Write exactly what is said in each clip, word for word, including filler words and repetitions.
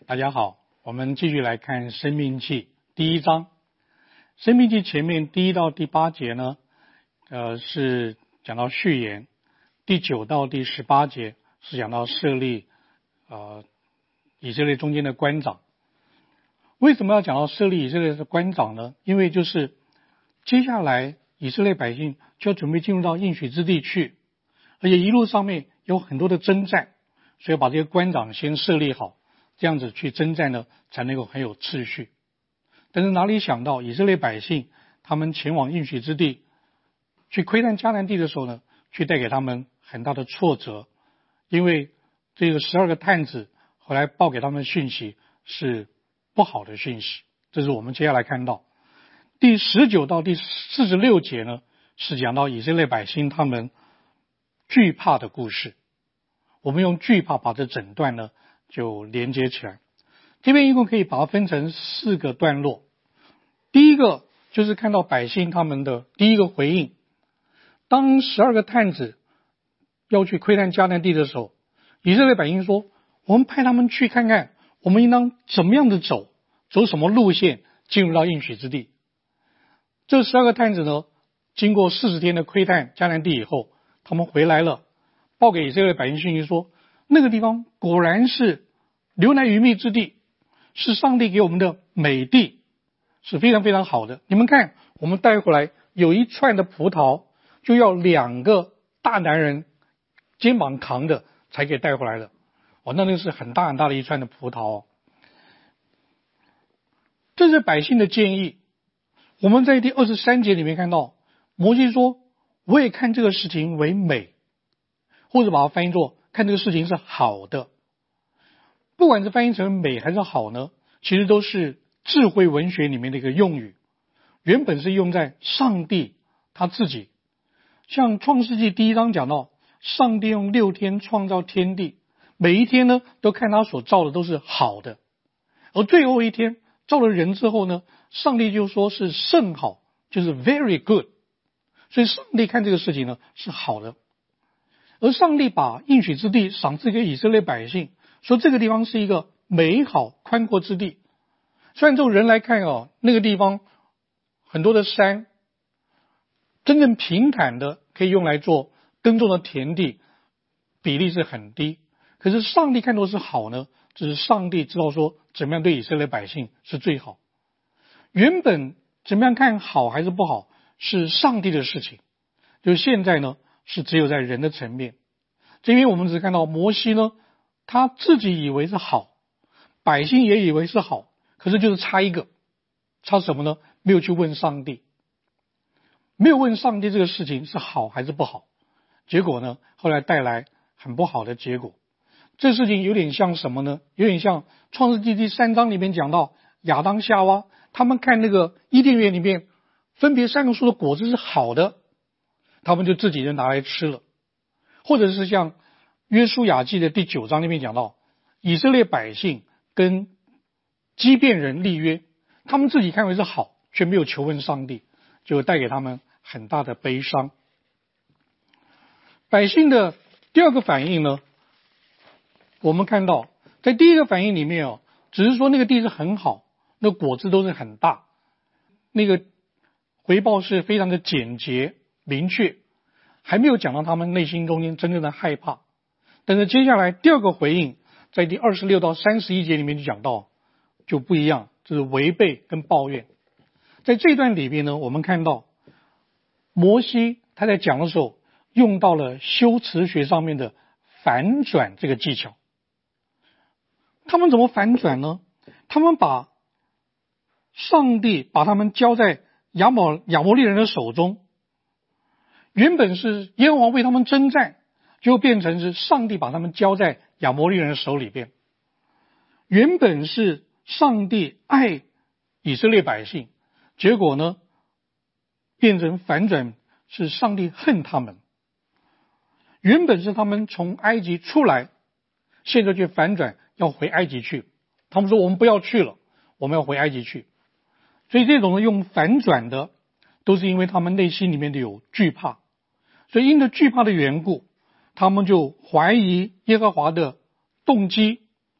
大家好，我们继续来看《申命记》第一章。《申命记》前面第一到第八节呢，呃，是讲到序言；第九到第十八节是讲到设立呃以色列中间的官长。为什么要讲到设立以色列的官长呢？因为就是接下来以色列百姓就要准备进入到应许之地去，而且一路上面有很多的征战，所以把这些官长先设立好，这样子去征战呢，才能够很有秩序。但是哪里想到以色列百姓他们前往应许之地去窥探迦南地的时候呢，却带给他们很大的挫折，因为这个十二个探子后来报给他们的讯息是不好的讯息。这是我们接下来看到第十九到第四十六节呢，是讲到以色列百姓他们惧怕的故事。我们用惧怕把这整段呢就连接起来。这边一共可以把它分成四个段落。第一个就是看到百姓他们的第一个回应。当十二个探子要去窥探迦南地的时候，以色列百姓说，我们派他们去看看我们应当怎么样的走，走什么路线进入到应许之地。这十二个探子呢，经过四十天的窥探迦南地以后，他们回来了，报给以色列百姓讯息说，那个地方果然是流奶与蜜之地，是上帝给我们的美地，是非常非常好的。你们看，我们带回来有一串的葡萄，就要两个大男人肩膀扛着才可以带回来的。哦，那那个是很大很大的一串的葡萄哦。这是百姓的建议。我们在第二十三节里面看到，摩西说，我也看这个事情为美，或者把它翻译作看这个事情是好的。不管是翻译成美还是好呢，其实都是智慧文学里面的一个用语，原本是用在上帝他自己。像创世纪第一章讲到，上帝用六天创造天地，每一天呢都看他所造的都是好的，而最后一天造了人之后呢，上帝就说是甚好，就是 very good。 所以上帝看这个事情呢是好的。而上帝把应许之地赏赐给以色列百姓，说这个地方是一个美好宽阔之地。虽然从人来看哦，那个地方很多的山，真正平坦的可以用来做耕种的田地比例是很低，可是上帝看作是好呢，只是上帝知道说怎么样对以色列百姓是最好。原本怎么样看好还是不好是上帝的事情，就是现在呢是只有在人的层面。这边我们只看到摩西呢，他自己以为是好，百姓也以为是好，可是就是差一个，差什么呢？没有去问上帝，没有问上帝这个事情是好还是不好，结果呢后来带来很不好的结果。这事情有点像什么呢？有点像创世纪第三章里面讲到亚当夏娃，他们看那个伊甸园里面分别三个树的果子是好的，他们就自己就拿来吃了。或者是像约书亚记的第九章里面讲到，以色列百姓跟基遍人立约，他们自己看为是好，却没有求问上帝，就带给他们很大的悲伤。百姓的第二个反应呢，我们看到在第一个反应里面哦，只是说那个地是很好，那果子都是很大，那个回报是非常的简洁明确，还没有讲到他们内心中间真正的害怕。但是接下来第二个回应在第二十六到三十一节里面就讲到就不一样，就是违背跟抱怨。在这段里面呢，我们看到摩西他在讲的时候用到了修辞学上面的反转这个技巧。他们怎么反转呢？他们把上帝把他们交在亚摩亚摩利人的手中，原本是耶和华为他们征战，就变成是上帝把他们交在亚摩利人的手里边。原本是上帝爱以色列百姓，结果呢变成反转，是上帝恨他们。原本是他们从埃及出来，现在却反转要回埃及去。他们说我们不要去了，我们要回埃及去。所以这种用反转的都是因为他们内心里面的有惧怕，所以因着惧怕的缘故，他们就怀疑耶和华的动机，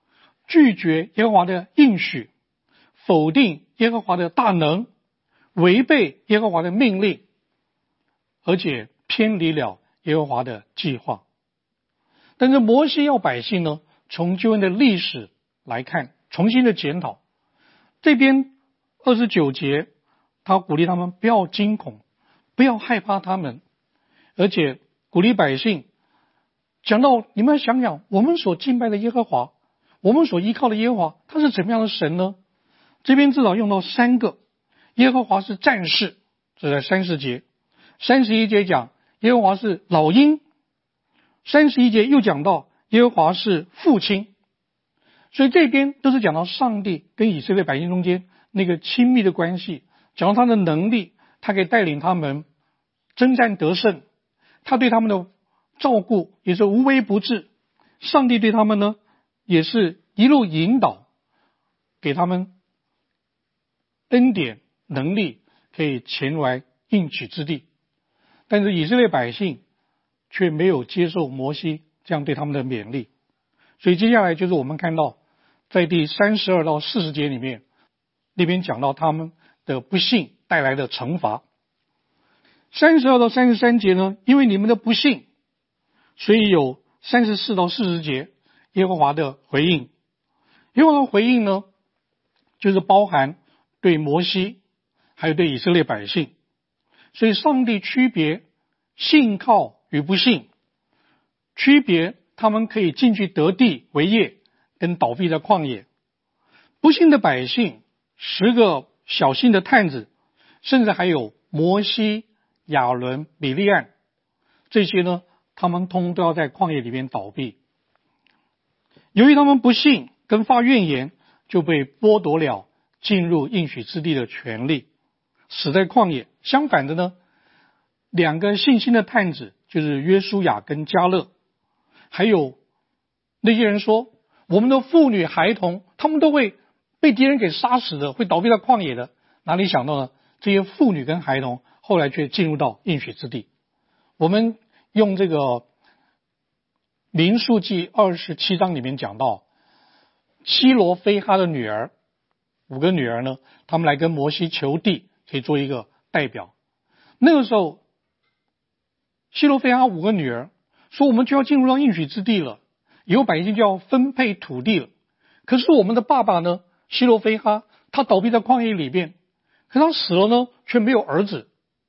拒绝耶和华的应许，否定耶和华的大能，违背耶和华的命令，而且偏离了耶和华的计划。但是摩西要百姓呢，从救恩的历史来看，重新的检讨。这边二十九节，他鼓励他们不要惊恐，不要害怕他们，而且鼓励百姓讲到，你们想想，我们所敬拜的耶和华，我们所依靠的耶和华，他是怎么样的神呢？这边至少用到三个，耶和华是战士，这在三十节。三十一节讲耶和华是老鹰，三十一节又讲到耶和华是父亲。所以这边都是讲到上帝跟以色列百姓中间那个亲密的关系，讲到他的能力，他可以带领他们征战得胜，他对他们的照顾也是无微不至，上帝对他们呢也是一路引导，给他们恩典能力，可以前来应许之地。但是以色列百姓却没有接受摩西这样对他们的勉励，所以接下来就是我们看到在第三十二到四十节里面，那边讲到他们的不信带来的惩罚。三十二到三十三节呢，因为你们的不信，所以有三十四到四十节耶和华的回应。耶和华的回应呢，就是包含对摩西还有对以色列百姓。所以上帝区别信靠与不信，区别他们可以进去得地为业跟倒闭在旷野。不信的百姓，十个小信的探子，甚至还有摩西、亚伦、米利暗，这些呢，他们通通都要在旷野里面倒闭。由于他们不信跟发怨言，就被剥夺了进入应许之地的权利，死在旷野。相反的呢，两个信心的探子，就是约书亚跟迦勒，还有那些人说我们的妇女孩童他们都会被敌人给杀死的，会倒闭在旷野的，哪里想到呢，这些妇女跟孩童后来却进入到应许之地。我们用这个民数记二十七章里面讲到，希罗非哈的女儿，五个女儿呢，他们来跟摩西求地，可以做一个代表。那个时候希罗非哈五个女儿说，我们就要进入到应许之地了，以后百姓就要分配土地了。可是我们的爸爸呢，希罗非哈，他倒闭在旷野里面，可他死了呢，却没有儿子。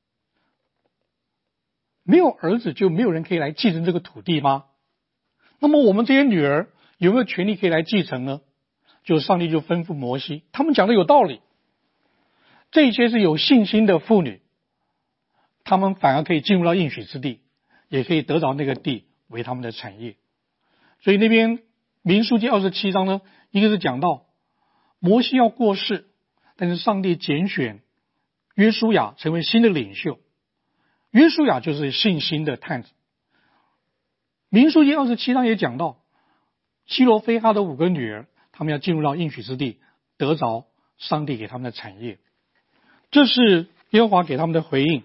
没有儿子就没有人可以来继承这个土地吗？那么我们这些女儿有没有权利可以来继承呢？就上帝就吩咐摩西，他们讲的有道理，这些是有信心的妇女，他们反而可以进入到应许之地，也可以得到那个地为他们的产业。所以那边民数记二十七章呢，一个是讲到摩西要过世，但是上帝拣选约书亚成为新的领袖，约书亚就是信心的探子。民数记二十七章也讲到希罗非哈的五个女儿，他们要进入到应许之地，得着上帝给他们的产业。这是耶和华给他们的回应。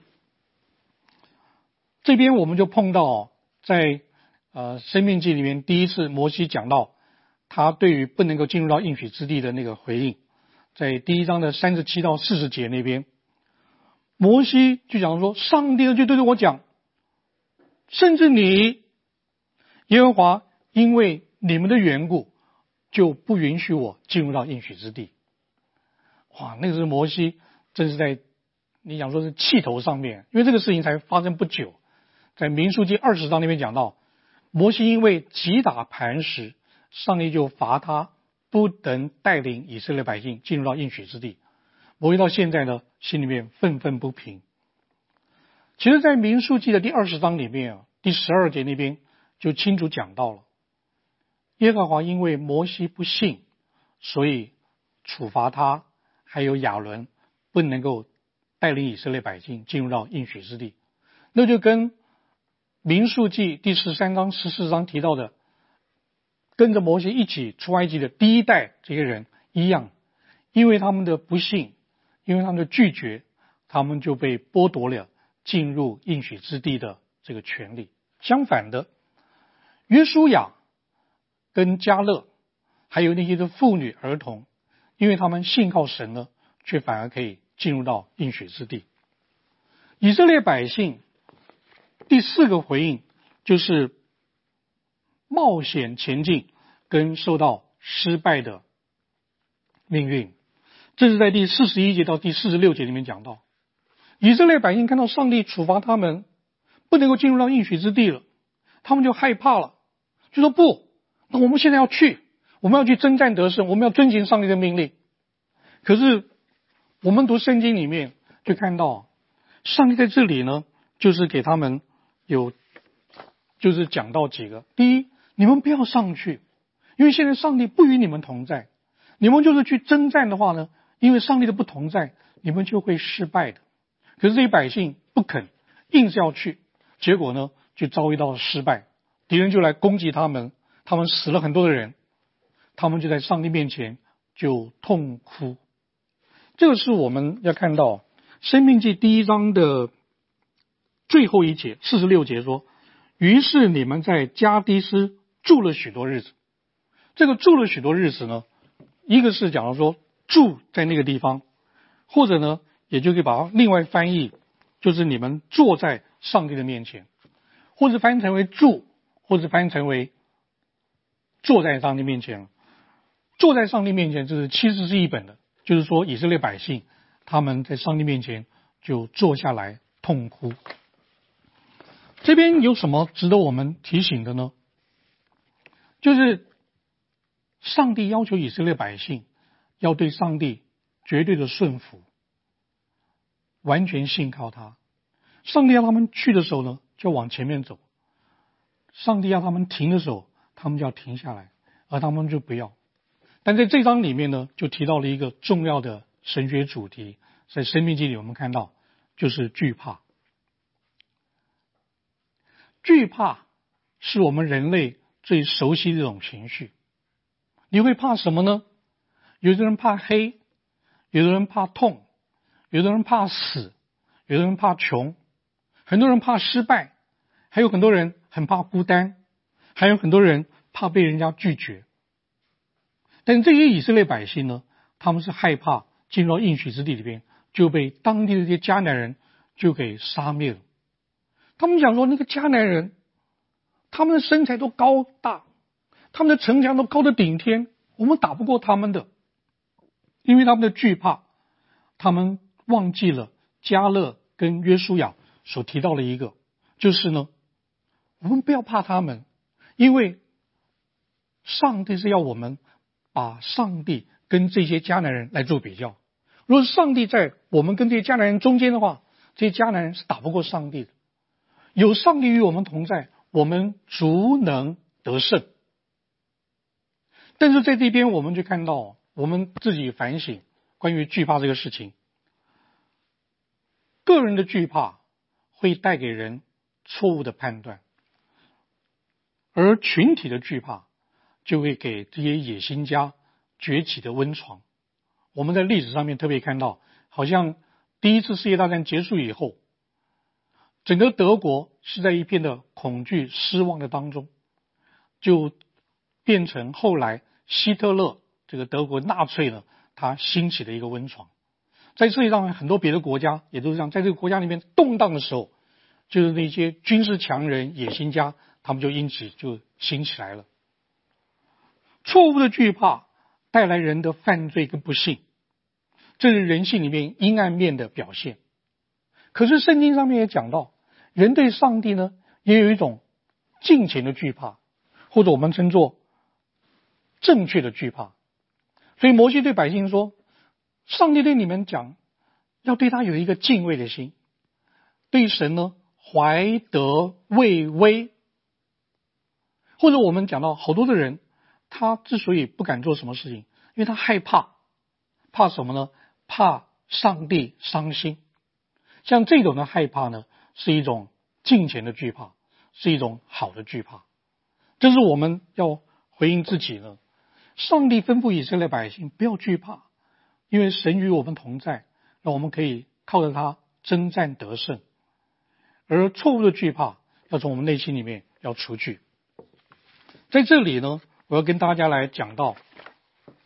这边我们就碰到在呃申命记里面第一次摩西讲到他对于不能够进入到应许之地的那个回应，在第一章的三十七到四十节那边，摩西就讲说，上帝就对着我讲，甚至你耶和华因为你们的缘故就不允许我进入到应许之地。哇，那个时候摩西真是在你讲说是气头上面，因为这个事情才发生不久。在民数记二十章那边讲到，摩西因为击打磐石，上帝就罚他不能带领以色列百姓进入到应许之地。摩西到现在呢，心里面愤愤不平。其实在民数记的第二十章里面啊，第十二节那边就清楚讲到了，耶和华因为摩西不信，所以处罚他还有亚伦不能够带领以色列百姓进入到应许之地。那就跟民数记第十三章十四章提到的跟着摩西一起出埃及的第一代这些人一样，因为他们的不信，因为他们的拒绝，他们就被剥夺了进入应许之地的这个权利。相反的，约书亚跟迦勒还有那些的妇女儿童，因为他们信靠神呢，却反而可以进入到应许之地。以色列百姓第四个回应就是冒险前进跟受到失败的命运。这是在第四十一节到第四十六节里面讲到，以色列百姓看到上帝处罚他们不能够进入到应许之地了，他们就害怕了，就说不，那我们现在要去，我们要去征战得胜，我们要遵行上帝的命令。可是我们读圣经里面就看到，上帝在这里呢，就是给他们有就是讲到几个。第一，你们不要上去，因为现在上帝不与你们同在。你们就是去征战的话呢，因为上帝的不同在，你们就会失败的。可是这些百姓不肯，硬是要去，结果呢就遭遇到了失败，敌人就来攻击他们，他们死了很多的人，他们就在上帝面前就痛哭。这个是我们要看到申命记第一章的最后一节四十六节说，于是你们在加低斯住了许多日子。这个住了许多日子呢，一个是讲到说住在那个地方，或者呢也就可以把它另外翻译，就是你们坐在上帝的面前，或者翻译成为住，或者翻译成为坐在上帝面前。坐在上帝面前，这是其实是一本的，就是说以色列百姓他们在上帝面前就坐下来痛哭。这边有什么值得我们提醒的呢？就是上帝要求以色列百姓要对上帝绝对的顺服，完全信靠他。上帝要他们去的时候呢，就往前面走；上帝要他们停的时候，他们就要停下来，而他们就不要。但在这章里面呢，就提到了一个重要的神学主题，在申命记里我们看到，就是惧怕。惧怕是我们人类最熟悉的一种情绪。你会怕什么呢？有的人怕黑，有的人怕痛，有的人怕死，有的人怕穷，很多人怕失败，还有很多人很怕孤单，还有很多人怕被人家拒绝。但这些以色列百姓呢，他们是害怕进入到应许之地里边就被当地的这些迦南人就给杀灭了。他们讲说，那个迦南人他们的身材都高大，他们的城墙都高得顶天，我们打不过他们的。因为他们的惧怕，他们忘记了迦勒跟约书亚所提到的一个，就是呢，我们不要怕他们，因为上帝是要我们把上帝跟这些迦南人来做比较。如果是上帝在我们跟这些迦南人中间的话，这些迦南人是打不过上帝的。有上帝与我们同在，我们足能得胜。但是在这边我们就看到，我们自己反省关于惧怕这个事情。个人的惧怕会带给人错误的判断，而群体的惧怕就会给这些野心家崛起的温床。我们在历史上面特别看到，好像第一次世界大战结束以后，整个德国是在一片的恐惧失望的当中，就变成后来希特勒这个德国纳粹呢，他兴起的一个温床。在世界上很多别的国家也都是这样，在这个国家里面动荡的时候，就是那些军事强人野心家，他们就因此就兴起来了。错误的惧怕带来人的犯罪跟不幸，这是人性里面阴暗面的表现。可是圣经上面也讲到，人对上帝呢也有一种敬虔的惧怕，或者我们称作正确的惧怕。所以摩西对百姓说，上帝对你们讲，要对他有一个敬畏的心，对神呢怀德畏威。或者我们讲到好多的人，他之所以不敢做什么事情，因为他害怕。怕什么呢？怕上帝伤心。像这种的害怕呢，是一种敬虔的惧怕，是一种好的惧怕。这是我们要回应自己呢。上帝吩咐以色列百姓不要惧怕，因为神与我们同在，让我们可以靠着他征战得胜。而错误的惧怕要从我们内心里面要除去。在这里呢，我要跟大家来讲到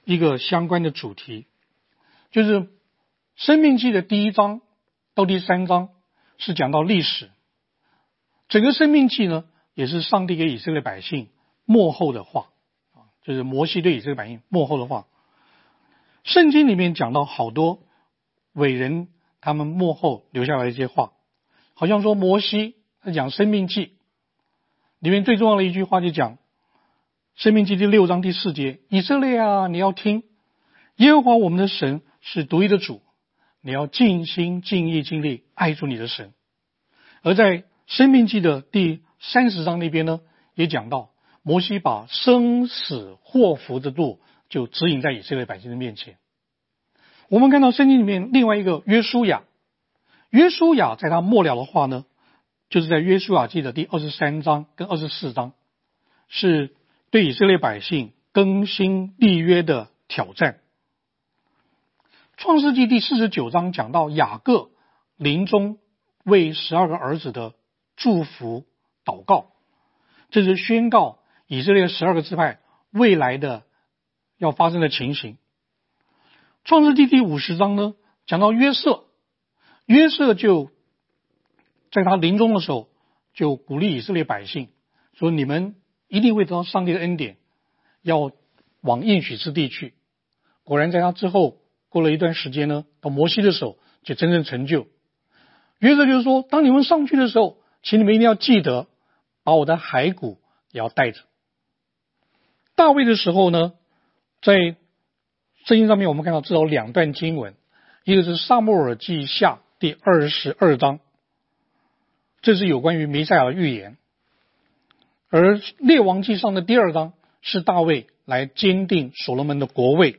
一个相关的主题，就是申命记的第一章到第三章是讲到历史，整个申命记呢也是上帝给以色列百姓末后的话，就是摩西对以色列百姓末后的话。圣经里面讲到好多伟人他们末后留下来的一些话，好像说摩西他讲申命记里面最重要的一句话就讲申命记第六章第四节，以色列啊，你要听，耶和华我们的神是独一的主，你要尽心尽意尽力爱主你的神。而在申命记的第三十章那边呢，也讲到摩西把生死祸福的路就指引在以色列百姓的面前。我们看到圣经里面另外一个约书亚，约书亚在他末了的话呢，就是在约书亚记的第二十三章跟二十四章，是对以色列百姓更新立约的挑战。创世纪第四十九章讲到雅各临终为十二个儿子的祝福祷告，这是宣告以色列十二个支派未来的要发生的情形。创世纪第五十章呢，讲到约瑟，约瑟就在他临终的时候就鼓励以色列百姓说，你们一定会得到上帝的恩典，要往应许之地去。果然在他之后过了一段时间呢，到摩西的时候就真正成就。约瑟就是说，当你们上去的时候，请你们一定要记得把我的骸骨也要带着。大卫的时候呢，在圣经上面我们看到至少两段经文，一个是撒母耳记下第二十二章，这是有关于弥赛亚的预言，而列王记上的第二章是大卫来坚定所罗门的国位。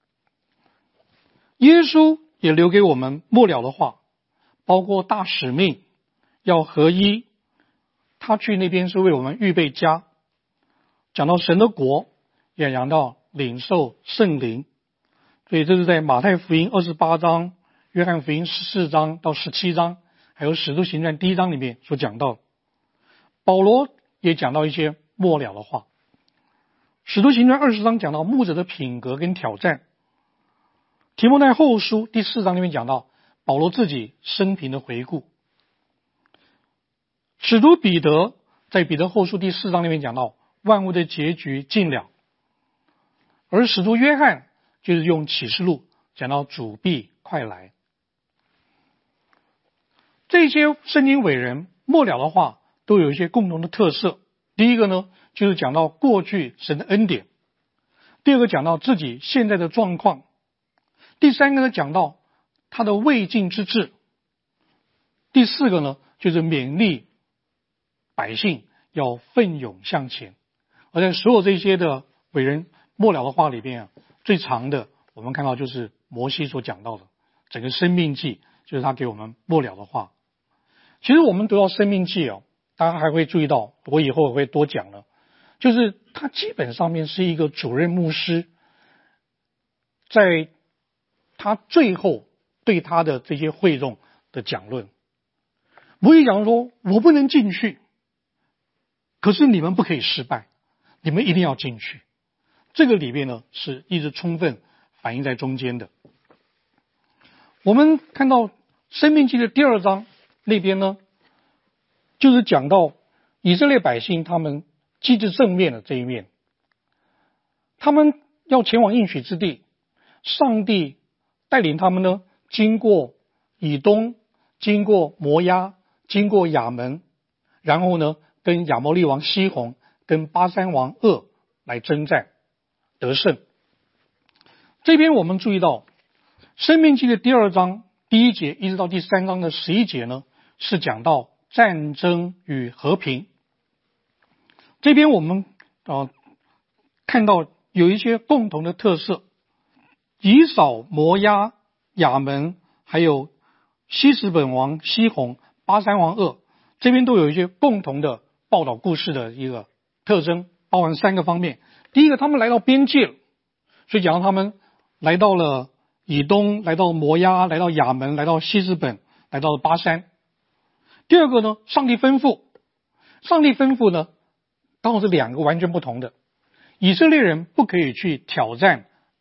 耶稣也留给我们末了的话，包括大使命要合一，他去那边是为我们预备家，讲到神的国，也讲到领受圣灵，所以这是在马太福音二十八章、约翰福音十四章到十七章，还有使徒行传第一章里面所讲到。保罗也讲到一些末了的话，使徒行传二十章讲到牧者的品格跟挑战，提摩太后书第四章里面讲到保罗自己生平的回顾，使徒彼得在彼得后书第四章里面讲到万物的结局尽了，而使徒约翰就是用启示录讲到主必快来。这些圣经伟人末了的话都有一些共同的特色，第一个呢就是讲到过去神的恩典，第二个讲到自己现在的状况，第三个呢讲到他的未尽之志，第四个呢就是勉励百姓要奋勇向前。而在所有这些的伟人末了的话里边啊，最长的我们看到就是摩西所讲到的整个生命记，就是他给我们末了的话。其实我们读到生命记哦，大家还会注意到，我以后也会多讲了，就是他基本上面是一个主任牧师在他最后对他的这些会众的讲论。摩西讲说，我不能进去，可是你们不可以失败，你们一定要进去。这个里面呢是一直充分反映在中间的。我们看到申命记的第二章那边呢，就是讲到以色列百姓他们积极正面的这一面，他们要前往应许之地，上帝带领他们呢经过以东，经过摩押，经过亚门，然后呢跟亚摩利王西宏跟巴珊王噩来征战得胜。这边我们注意到申命记的第二章第一节一直到第三章的十一节呢，是讲到战争与和平。这边我们、呃、看到有一些共同的特色，以扫、摩押、亚门还有西什本王西宏、巴珊王噩，这边都有一些共同的报道故事的一个特征，包含三个方面。第一个，他们来到边界了，所以讲到他们来到了以东，来到摩押，来到亚门，来到西什本，来到了巴珊。第二个呢，上帝吩咐，上帝吩咐呢刚好是两个完全不同的。以色列人不可以去挑战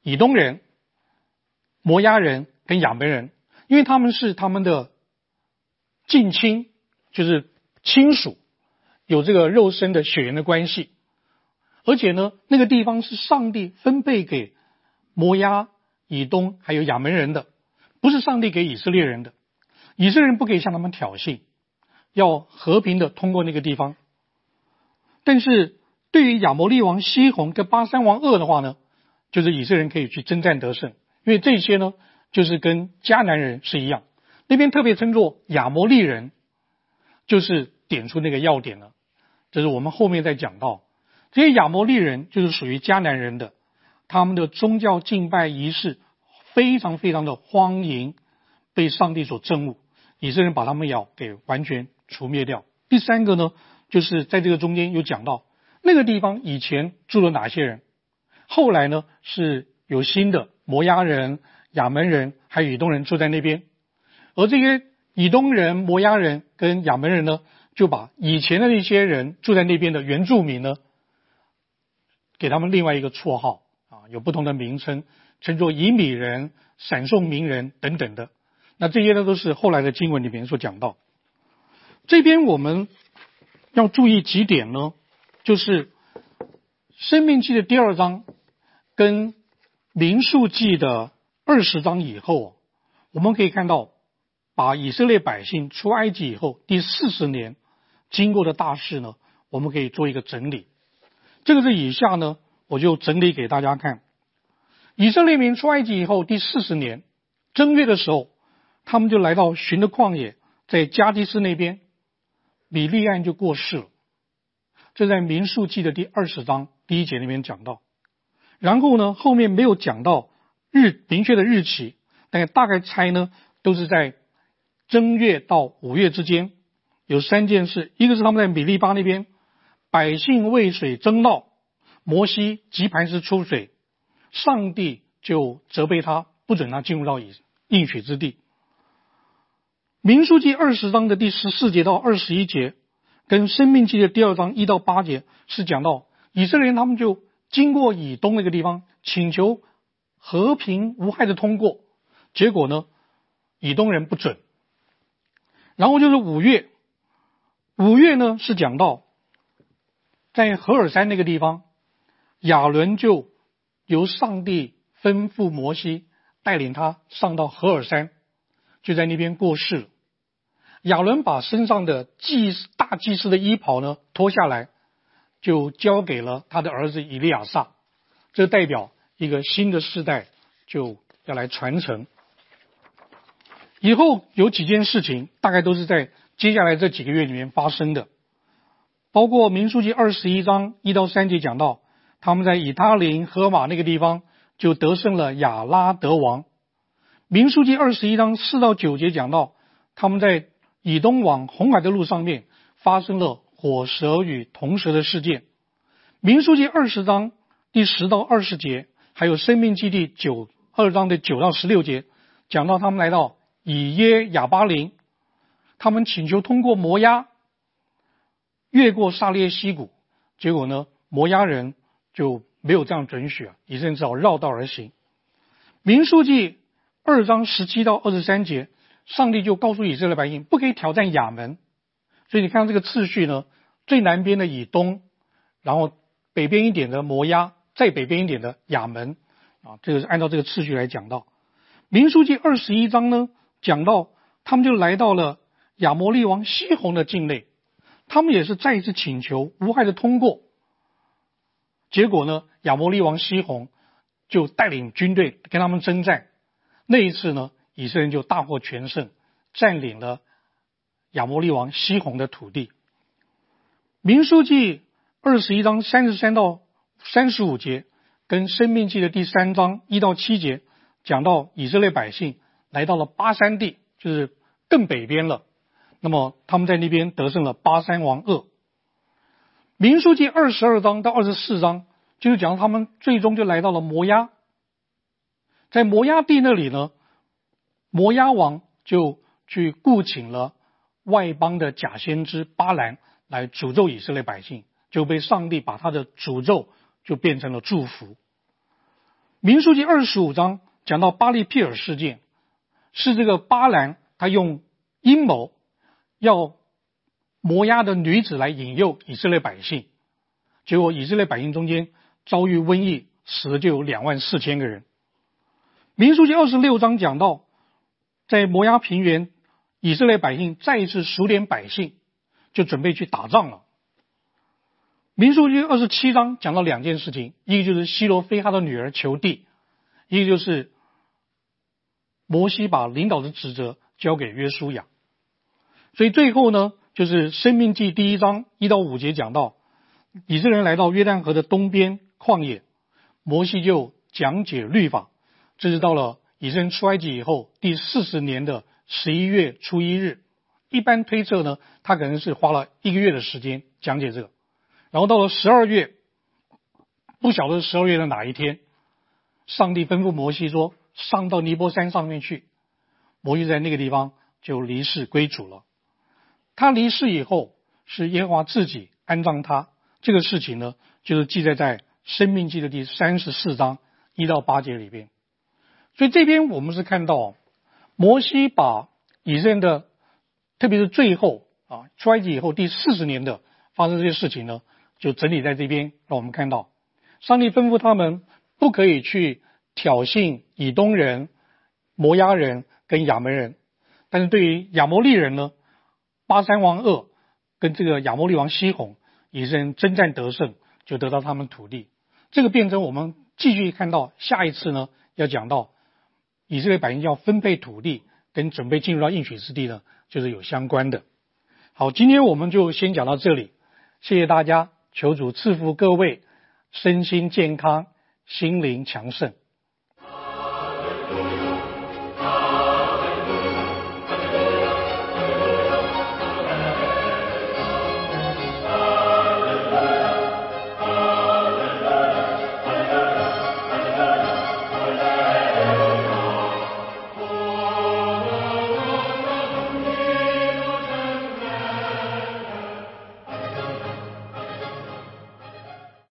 以东人、摩押人跟亚门人，因为他们是他们的近亲，就是亲属，有这个肉身的血缘的关系。而且呢，那个地方是上帝分配给摩押、以东还有亚门人的，不是上帝给以色列人的。以色列人不可以向他们挑衅，要和平的通过那个地方。但是对于亚摩利王西宏跟巴珊王噩的话呢，就是以色列人可以去征战得胜，因为这些呢就是跟迦南人是一样，那边特别称作亚摩利人，就是点出那个要点了。这是我们后面再讲到，这些亚摩利人就是属于迦南人的，他们的宗教敬拜仪式非常非常的荒淫，被上帝所憎恶，以色列人把他们要给完全除灭掉。第三个呢，就是在这个中间有讲到那个地方以前住了哪些人，后来呢是有新的摩押人、亚门人还有以东人住在那边，而这些以东人、摩押人跟亚门人呢，就把以前的那些人住在那边的原住民呢，给他们另外一个绰号啊，有不同的名称，称作以米人、闪送民人等等的。那这些呢都是后来的经文里面所讲到。这边我们要注意几点呢，就是申命记的第二章跟民数记的二十章以后，我们可以看到把以色列百姓出埃及以后第四十年经过的大事呢，我们可以做一个整理。这个是以下呢我就整理给大家看。以色列民出埃及以后第四十年正月的时候，他们就来到寻的旷野，在加迪斯那边，米利暗就过世了。这在民数记的第二十章第一节那边讲到。然后呢，后面没有讲到日明确的日期，但大概猜呢都是在正月到五月之间。有三件事，一个是他们在米利巴那边，百姓为水争闹，摩西急磐石出水，上帝就责备他，不准他进入到应许之地。民数记二十章的第十四节到二十一节，跟申命记的第二章一到八节是讲到以色列人他们就经过以东那个地方，请求和平无害的通过，结果呢以东人不准。然后就是五月，五月呢是讲到在何尔山那个地方，亚伦就由上帝吩咐摩西带领他上到何尔山，就在那边过世了。亚伦把身上的祭大祭司的衣袍呢脱下来，就交给了他的儿子以利亚撒，这代表一个新的世代就要来传承。以后有几件事情大概都是在接下来这几个月里面发生的，包括民数记二十一章一到三节讲到他们在以他林河马那个地方就得胜了亚拉德王。民数记二十一章四到九节讲到他们在以东往红海的路上面发生了火蛇与铜蛇的事件。民数记二十章第十到二十节，还有申命记第九二章的九到十六节讲到他们来到以耶亚巴林，他们请求通过摩押越过撒列溪谷，结果呢摩押人就没有这样准许啊，以色列人只好绕道而行。民数记二章十七到二十三节，上帝就告诉以色列百姓不可以挑战亚门，所以你看到这个次序呢，最南边的以东，然后北边一点的摩押，再北边一点的亚门啊，这个是按照这个次序来讲到。民数记二十一章呢讲到他们就来到了亚摩利王西宏的境内，他们也是再一次请求无害的通过，结果呢亚摩利王西宏就带领军队跟他们征战，那一次呢以色列人就大获全胜，占领了亚摩利王西宏的土地。民数记二十一章三十三到三十五节跟申命记的第三章一到七节讲到以色列百姓来到了巴珊地，就是更北边了，那么他们在那边得胜了巴珊王噩。民数记二十二章到二十四章就是讲他们最终就来到了摩押，在摩押地那里呢，摩押王就去雇请了外邦的假先知巴兰来诅咒以色列百姓，就被上帝把他的诅咒就变成了祝福。 民数记二十五章讲到巴利庇尔事件，是这个巴兰他用阴谋要摩押的女子来引诱以色列百姓，结果以色列百姓中间遭遇瘟疫，死了就有两万四千个人。民数记二十六章讲到，在摩押平原，以色列百姓再一次数点百姓，就准备去打仗了。民数记二十七章讲到两件事情，一个就是西罗非哈的女儿求地，一个就是摩西把领导的职责交给约书亚。所以最后呢，就是申命记第一章一到五节讲到，以色列人来到约旦河的东边旷野，摩西就讲解律法，这是到了以色列人出埃及以后第四十年的十一月初一日。一般推测呢，他可能是花了一个月的时间讲解这个。然后到了十二月，不晓得十二月的哪一天，上帝吩咐摩西说上到尼波山上面去，摩西在那个地方就离世归主了。他离世以后，是耶和华自己安葬他，这个事情呢，就是记载在申命记的第三十四章一到八节里边。所以这边我们是看到摩西把以色列的，特别是最后啊出埃及以后第四十年的发生这些事情呢，就整理在这边，让我们看到上帝吩咐他们不可以去挑衅以东人、摩押人跟亚门人，但是对于亚摩利人呢，巴珊王噩跟这个亚摩利王西宏，以色列人征战得胜，就得到他们土地。这个变成我们继续看到下一次呢，要讲到以色列百姓要分配土地跟准备进入到应许之地呢，就是有相关的。好，今天我们就先讲到这里，谢谢大家，求主赐福各位身心健康，心灵强盛。